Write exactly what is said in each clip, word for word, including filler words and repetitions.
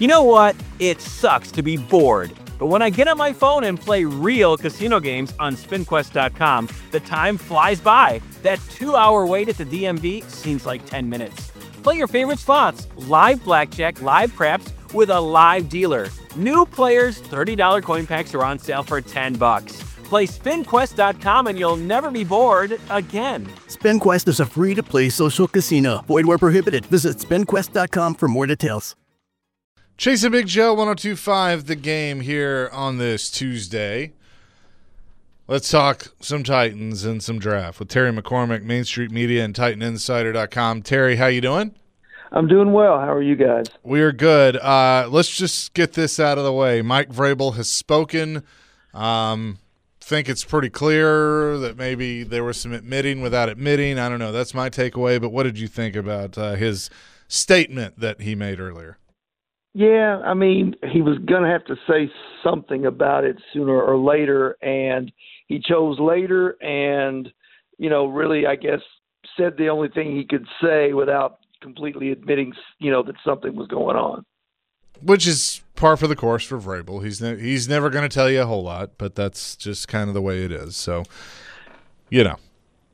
You know what? It sucks to be bored. But when I get on my phone and play real casino games on spin quest dot com, the time flies by. That two-hour wait at the D M V seems like ten minutes. Play your favorite slots, live blackjack, live craps, with a live dealer. New players, thirty dollars coin packs are on sale for ten bucks. Play spin quest dot com and you'll never be bored again. SpinQuest is a free-to-play social casino. Void where prohibited. Visit spin quest dot com for more details. Chase and Big Joe, one oh two point five The Game here on this Tuesday. Let's talk some Titans and some draft with Terry McCormick, Main Street Media, and Titan Insider dot com. Terry, how you doing? I'm doing well. How are you guys? We are good. Uh, let's just get this out of the way. Mike Vrabel has spoken. Um, think it's pretty clear that maybe there was some admitting without admitting. I don't know. That's my takeaway. But what did you think about uh, his statement that he made earlier? Yeah, I mean, he was going to have to say something about it sooner or later, and he chose later and, you know, really, I guess, said the only thing he could say without completely admitting, you know, that something was going on. Which is par for the course for Vrabel. He's ne- he's never going to tell you a whole lot, but that's just kind of the way it is. So, you know.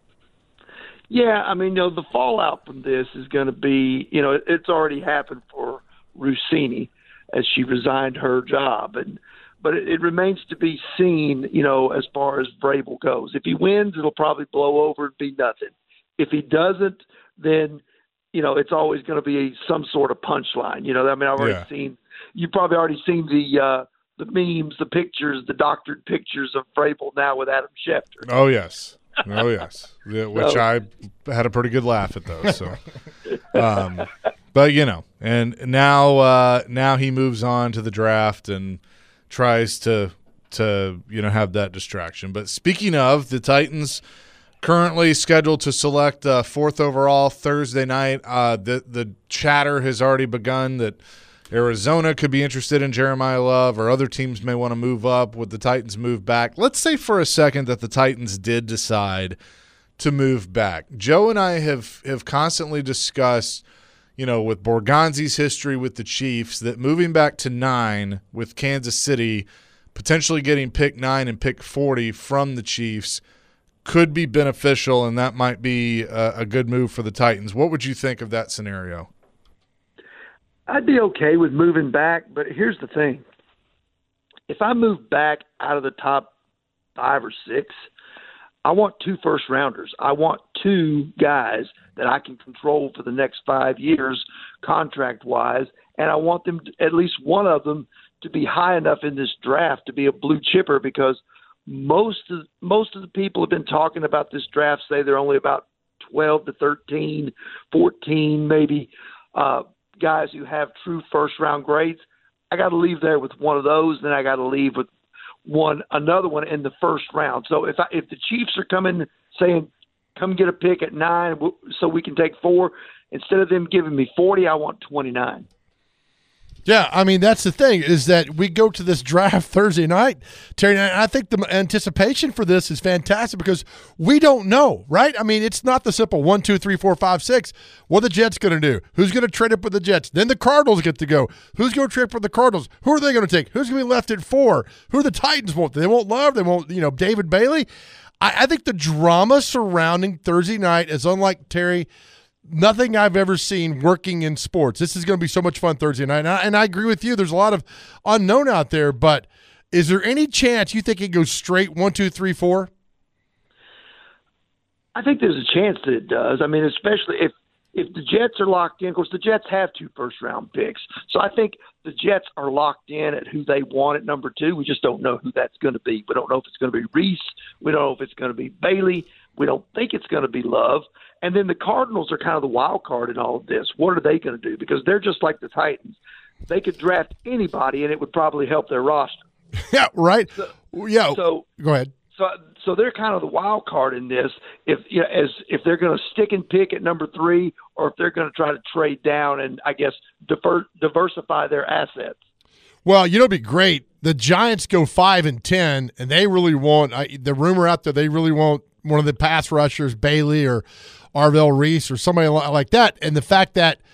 Yeah, I mean, you know, the fallout from this is going to be, you know, it, it's already happened for Rossini as she resigned her job, and but it, it remains to be seen, you know, as far as Vrabel goes. If he wins, it'll probably blow over and be nothing. If he doesn't, then you know it's always going to be some sort of punchline. You know, I mean, I've already yeah. seen you've probably already seen the uh, the memes, the pictures, the doctored pictures of Vrabel now with Adam Schefter. Oh yes. Oh yes, yeah, which so, I had a pretty good laugh at those. So, um, but you know, and now uh, now he moves on to the draft and tries to to you know have that distraction. But speaking of, the Titans currently scheduled to select uh, fourth overall Thursday night. Uh, the the chatter has already begun that Arizona could be interested in Jeremiah Love, or other teams may want to move up. Would the Titans move back? Let's say for a second that the Titans did decide to move back. Joe and I have, have constantly discussed, you know, with Borgonzi's history with the Chiefs, that moving back to nine with Kansas City, potentially getting pick nine and pick forty from the Chiefs could be beneficial, and that might be a, a good move for the Titans. What would you think of that scenario? I'd be okay with moving back, but here's the thing. If I move back out of the top five or six, I want two first-rounders. I want two guys that I can control for the next five years contract-wise, and I want them, to, at least one of them, to be high enough in this draft to be a blue chipper, because most of, most of the people have been talking about this draft say they're only about twelve to thirteen, fourteen maybe, uh, guys who have true first-round grades. I got to leave there with one of those, then I got to leave with one another one in the first round. So if I, if the Chiefs are coming saying, come get a pick at nine so we can take four, instead of them giving me forty, I want twenty-nine. Yeah, I mean, that's the thing, is that we go to this draft Thursday night, Terry, and I think the anticipation for this is fantastic because we don't know, right? I mean, it's not the simple one, two, three, four, five, six. What are the Jets going to do? Who's going to trade up with the Jets? Then the Cardinals get to go. Who's going to trade up with the Cardinals? Who are they going to take? Who's going to be left at four? Who are the Titans want? They won't Love. They won't, you know, David Bailey. I, I think the drama surrounding Thursday night is unlike, Terry, nothing I've ever seen working in sports. This is going to be so much fun Thursday night. And I, and I agree with you. There's a lot of unknown out there, but is there any chance you think it goes straight one, two, three, four? I think there's a chance that it does. I mean, especially if, if the Jets are locked in. Of course, the Jets have two first-round picks. So I think the Jets are locked in at who they want at number two. We just don't know who that's going to be. We don't know if it's going to be Reese. We don't know if it's going to be Bailey. We don't think it's going to be Love. And then the Cardinals are kind of the wild card in all of this. What are they going to do? Because they're just like the Titans. They could draft anybody, and it would probably help their roster. Yeah, right. So, yeah. So go ahead. So, so they're kind of the wild card in this. If you know, as if they're going to stick and pick at number three, or if they're going to try to trade down and I guess diver, diversify their assets. Well, you know, it'd be great. The Giants go five and ten, and they really want I, the rumor out there. They really want one of the pass rushers, Bailey or Arvell Reese or somebody like that. And the fact that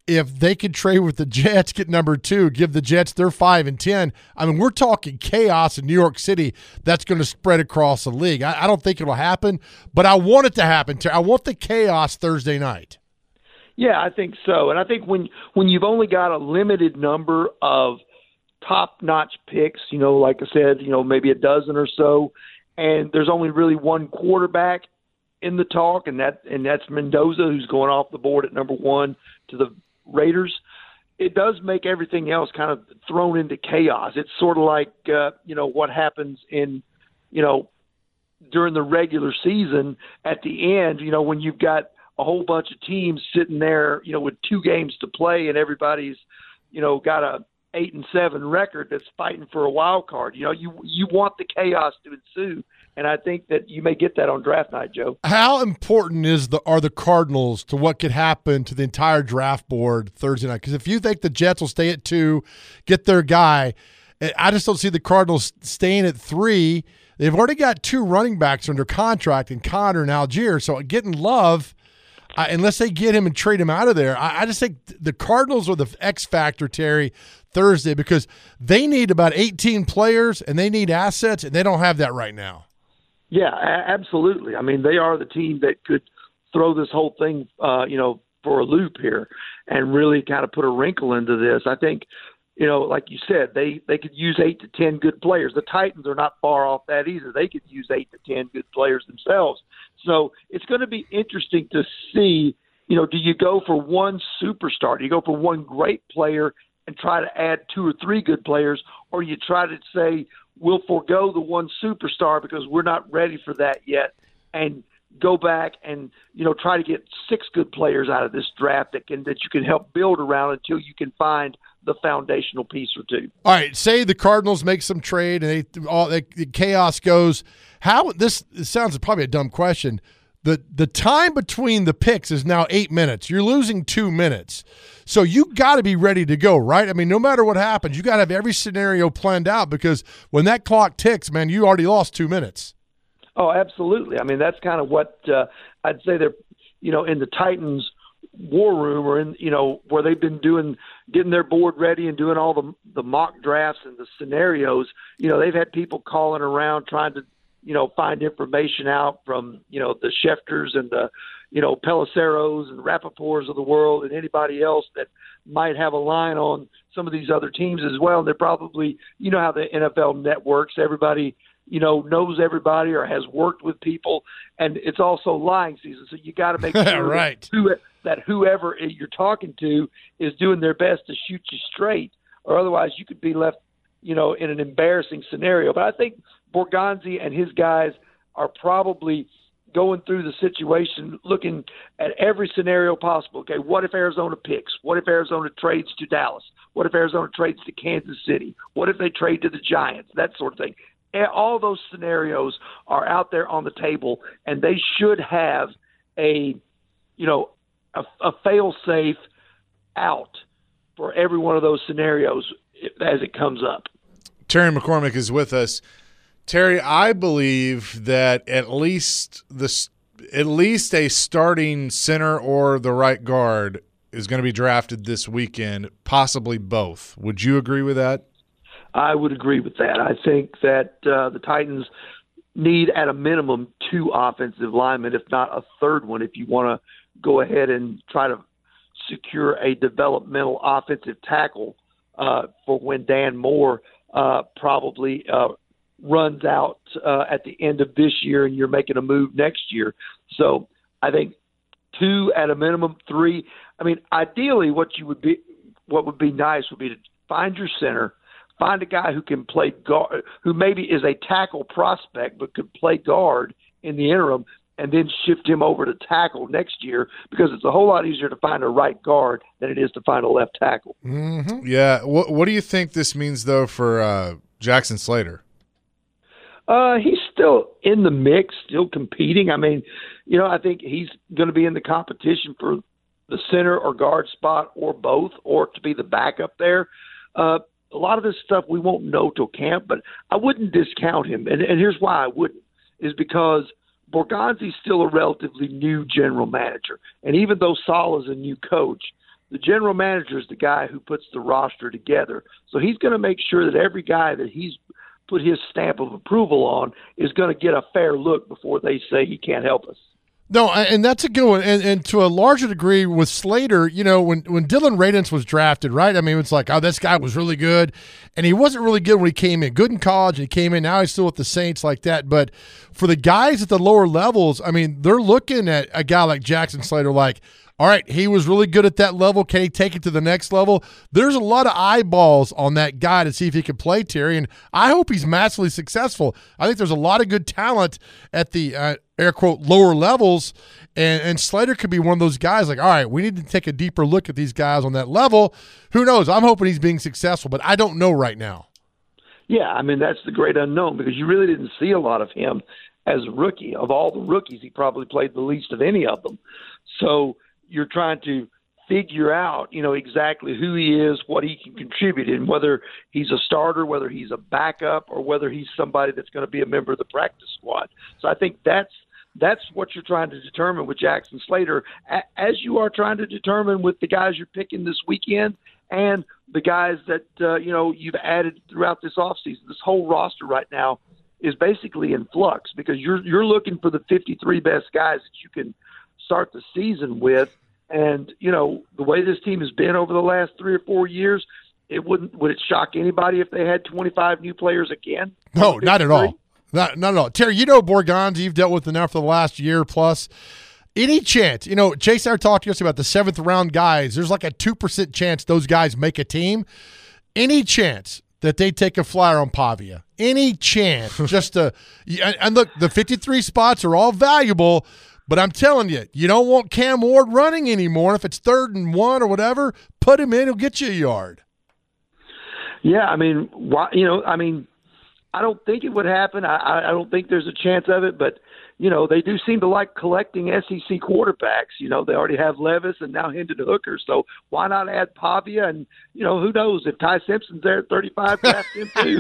if they could trade with the Jets, get number two, give the Jets their five and ten. I mean, we're talking chaos in New York City that's going to spread across the league. I, I don't think it'll happen, but I want it to happen. I want the chaos Thursday night. Yeah, I think so. And I think when when you've only got a limited number of top-notch picks, you know, like I said, you know, maybe a dozen or so, and there's only really one quarterback in the talk, and that and that's Mendoza, who's going off the board at number one to the Raiders, it does make everything else kind of thrown into chaos. It's sort of like, uh, you know, what happens in, you know, during the regular season at the end, you know, when you've got a whole bunch of teams sitting there, you know, with two games to play and everybody's, you know, got a eight and seven record that's fighting for a wild card. You know, you you want the chaos to ensue. And I think that you may get that on draft night, Joe. How important is the are the Cardinals to what could happen to the entire draft board Thursday night? Because if you think the Jets will stay at two, get their guy, I just don't see the Cardinals staying at three. They've already got two running backs under contract in Connor and Algier, so getting Love, uh, unless they get him and trade him out of there, I, I just think the Cardinals are the X factor, Terry, Thursday, because they need about eighteen players and they need assets, and they don't have that right now. Yeah, a- absolutely. I mean, they are the team that could throw this whole thing, uh, you know, for a loop here and really kind of put a wrinkle into this. I think, you know, like you said, they, they could use eight to ten good players. The Titans are not far off that either. They could use eight to ten good players themselves. So it's going to be interesting to see, you know, do you go for one superstar? Do you go for one great player and try to add two or three good players, or you try to say, we'll forego the one superstar because we're not ready for that yet, and go back and, you know, try to get six good players out of this draft that can that you can help build around until you can find the foundational piece or two. All right, say the Cardinals make some trade and they all they, the chaos goes. How this, this sounds probably a dumb question. The the time between the picks is now eight minutes. You're losing two minutes. So you got to be ready to go, right? I mean, no matter what happens, you got to have every scenario planned out because when that clock ticks, man, you already lost two minutes. Oh, absolutely. I mean, that's kind of what uh, I'd say they're, you know, in the Titans war room or in, you know, where they've been doing, getting their board ready and doing all the the mock drafts and the scenarios. You know, they've had people calling around trying to, you know, find information out from, you know, the Schefters and the, you know, Peliceros and Rappaports of the world and anybody else that might have a line on some of these other teams as well. And they're probably, you know, how the N F L networks, everybody, you know, knows everybody or has worked with people. And it's also lying season. So you got to make sure right. that, who, that whoever you're talking to is doing their best to shoot you straight, or otherwise you could be left, you know, in an embarrassing scenario. But I think Borgonzi and his guys are probably going through the situation, looking at every scenario possible. Okay, what if Arizona picks? What if Arizona trades to Dallas? What if Arizona trades to Kansas City? What if they trade to the Giants? That sort of thing. And all those scenarios are out there on the table, and they should have a, you know, a, a fail-safe out for every one of those scenarios as it comes up. Terry McCormick is with us. Terry, I believe that at least the at least a starting center or the right guard is going to be drafted this weekend, possibly both. Would you agree with that? I would agree with that. I think that uh, the Titans need at a minimum two offensive linemen, if not a third one, if you want to go ahead and try to secure a developmental offensive tackle uh, for when Dan Moore uh, probably uh, runs out uh, at the end of this year and you're making a move next year. So I think two at a minimum, three. I mean, ideally what you would be, what would be nice would be to find your center, find a guy who can play guard, who maybe is a tackle prospect but could play guard in the interim, and then shift him over to tackle next year, because it's a whole lot easier to find a right guard than it is to find a left tackle. Mm-hmm. Yeah. What What do you think this means though for uh, Jackson Slater? Uh, he's still in the mix, still competing. I mean, you know, I think he's going to be in the competition for the center or guard spot, or both, or to be the backup there. Uh, a lot of this stuff we won't know till camp, but I wouldn't discount him. And, and here's why I wouldn't, is because Borgonzi's still a relatively new general manager. And even though Saleh's a new coach, the general manager is the guy who puts the roster together. So he's going to make sure that every guy that he's put his stamp of approval on is going to get a fair look before they say he can't help us. No, and that's a good one. And, and to a larger degree with Slater, you know, when, when Dylan Radunz was drafted, right? I mean, it's like, oh, this guy was really good. And he wasn't really good when he came in. Good in college, and he came in. Now he's still with the Saints like that. But for the guys at the lower levels, I mean, they're looking at a guy like Jackson Slater like, all right, he was really good at that level. Can he take it to the next level? There's a lot of eyeballs on that guy to see if he can play, Terry, and I hope he's massively successful. I think there's a lot of good talent at the uh, air quote lower levels, and, and Slater could be one of those guys like, all right, we need to take a deeper look at these guys on that level. Who knows? I'm hoping he's being successful, but I don't know right now. Yeah, I mean, that's the great unknown because you really didn't see a lot of him as a rookie. Of all the rookies, he probably played the least of any of them. So you're trying to figure out, you know, exactly who he is, what he can contribute, and whether he's a starter, whether he's a backup, or whether he's somebody that's going to be a member of the practice squad. So I think that's that's what you're trying to determine with Jackson Slater, as you are trying to determine with the guys you're picking this weekend and the guys that, uh, you know, you've added throughout this offseason. This whole roster right now is basically in flux because you're you're looking for the fifty-three best guys that you can start the season with. And, you know, the way this team has been over the last three or four years, it wouldn't would it shock anybody if they had twenty-five new players again? No, not at all. Not, not at all. Terry, you know Borgons, you've dealt with them now for the last year plus. Any chance, you know, Chase and I talked yesterday about the seventh round guys. There's like a two percent chance those guys make a team. Any chance that they take a flyer on Pavia? Any chance just to and, and look, the fifty-three spots are all valuable. But I'm telling you, you don't want Cam Ward running anymore. If it's third and one or whatever, put him in. He'll get you a yard. Yeah, I mean, why, you know, I mean, I don't think it would happen. I, I don't think there's a chance of it. But, you know, they do seem to like collecting S E C quarterbacks. You know, they already have Levis and now Hendon Hooker. So why not add Pavia? And, you know, who knows? If Ty Simpson's there at thirty-five, draft him too.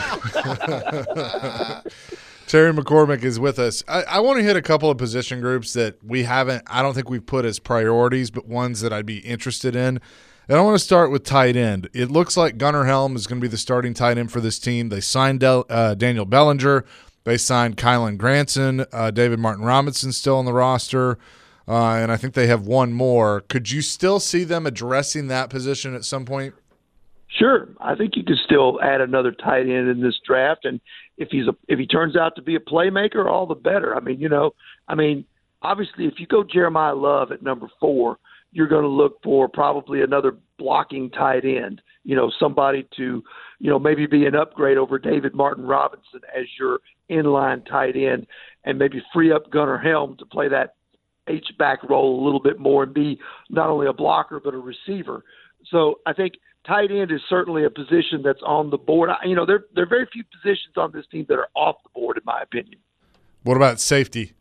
Terry McCormick is with us. I, I want to hit a couple of position groups that we haven't, I don't think we've put as priorities, but ones that I'd be interested in. And I want to start with tight end. It looks like Gunnar Helm is going to be the starting tight end for this team. They signed Del, uh, Daniel Bellinger. They signed Kylan Granson. Uh, David Martin Robinson still on the roster. Uh, and I think they have one more. Could you still see them addressing that position at some point? Sure. I think you could still add another tight end in this draft. And if he's a, if he turns out to be a playmaker, all the better. I mean, you know, I mean, obviously if you go Jeremiah Love at number four, you're going to look for probably another blocking tight end, you know, somebody to, you know, maybe be an upgrade over David Martin Robinson as your inline tight end and maybe free up Gunnar Helm to play that H-back role a little bit more and be not only a blocker but a receiver. So I think tight end is certainly a position that's on the board. You know, there, there are very few positions on this team that are off the board, in my opinion. What about safety?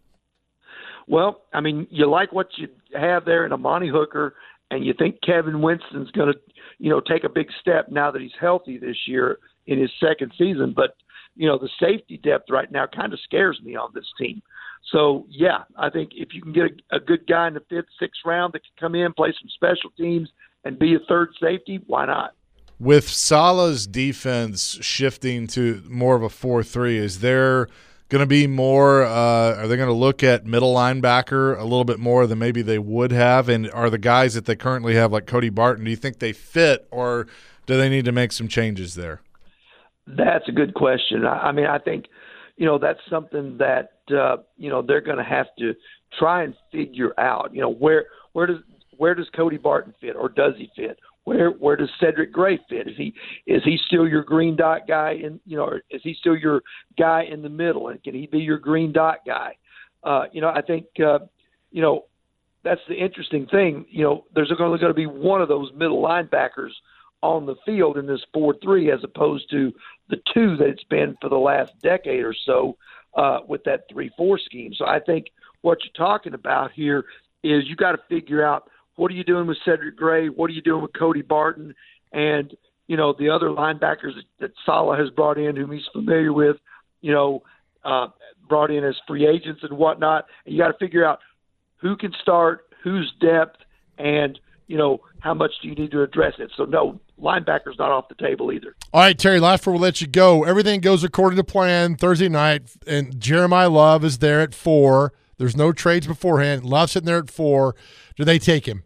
Well, I mean, you like what you have there in Amani Hooker, and you think Kevin Winston's going to, you know, take a big step now that he's healthy this year in his second season. But, you know, the safety depth right now kind of scares me on this team. So, yeah, I think if you can get a, a good guy in the fifth, sixth round that can come in, play some special teams, and be a third safety, why not? With Salah's defense shifting to more of a four three, is there going to be more uh, – are they going to look at middle linebacker a little bit more than maybe they would have? And are the guys that they currently have, like Cody Barton, do you think they fit, or do they need to make some changes there? That's a good question. I, I mean, I think, you know, that's something that, uh, you know, they're going to have to try and figure out. You know, where where does where does Cody Barton fit, or does he fit? Where where does Cedric Gray fit? Is he is he still your green dot guy? In you know, or is he still your guy in the middle? And can he be your green dot guy? Uh, you know, I think uh, you know that's the interesting thing. You know, there's only going to be one of those middle linebackers on the field in this four three, as opposed to the two that it's been for the last decade or so uh, with that three four scheme. So I think what you're talking about here is you got to figure out, what are you doing with Cedric Gray? What are you doing with Cody Barton? And, you know, the other linebackers that Saleh has brought in, whom he's familiar with, you know, uh, brought in as free agents and whatnot. And you got to figure out who can start, who's depth, and, you know, how much do you need to address it? So, no, linebacker's not off the table either. All right, Terry, last before we let you go, everything goes according to plan Thursday night, and Jeremiah Love is there at four. There's no trades beforehand. Love's sitting there at four. Do they take him?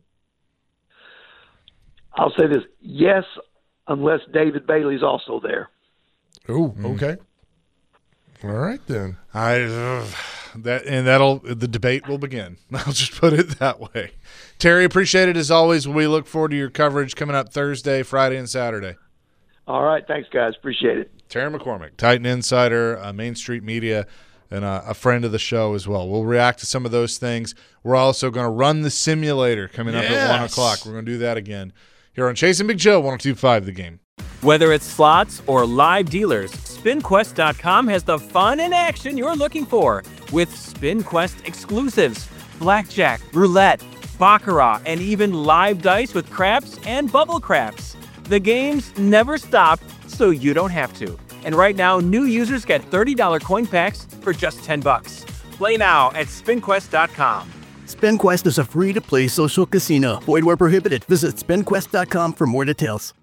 I'll say this, yes, unless David Bailey's also there. Oh, okay. All right, then. I uh, that and that'll the debate will begin. I'll just put it that way. Terry, appreciate it as always. We look forward to your coverage coming up Thursday, Friday, and Saturday. All right, thanks, guys. Appreciate it. Terry McCormick, Titan Insider, uh, Main Street Media, and uh, a friend of the show as well. We'll react to some of those things. We're also going to run the simulator coming up Yes. at one o'clock. We're going to do that again here on Chasing Big Joe, one oh two point five The Game. Whether it's slots or live dealers, spin quest dot com has the fun and action you're looking for with SpinQuest exclusives, blackjack, roulette, baccarat, and even live dice with craps and bubble craps. The games never stop, so you don't have to. And right now, new users get thirty dollars coin packs for just ten bucks. Play now at spin quest dot com. SpinQuest is a free-to-play social casino. Void where prohibited. Visit spin quest dot com for more details.